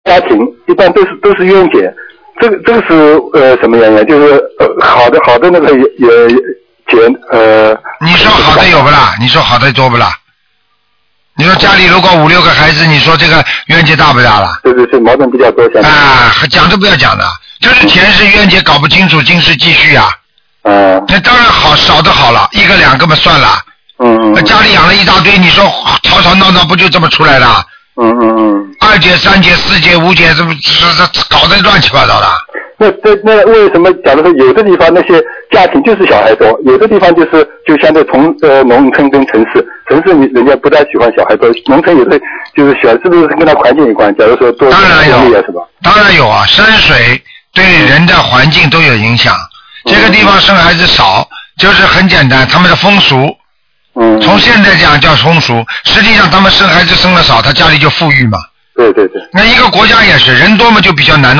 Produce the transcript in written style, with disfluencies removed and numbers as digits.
家庭一般都是冤结，这个是什么原因？就是好的那个你说好的有不啦？你说好的多不啦？你说家里如果5、6个孩子，你说这个冤结大不大了？ 是矛盾比较多。 啊，讲都不要讲的，就是前世冤结搞不清楚，今世继续啊。那当然好，少的好了，1个2个嘛算了。家里养了一大堆，你说吵吵闹闹不就这么出来的？2结、3结、4结、5结，这搞得乱七八糟的。 那为什么？假如说有的地方那些家庭就是小孩多，有的地方就相对农村跟城市人家不太喜欢小孩多，农村有的就是喜欢，是不是跟他环境有关？假如说多当然有， 是吧？ 当然有啊，山水对人的环境都有影响。这个地方生孩子少，就是很简单，他们的风俗。从现在讲叫风俗，实际上他们生孩子生的少，他家里就富裕嘛。 对。 那一个国家也是，人多嘛就比较难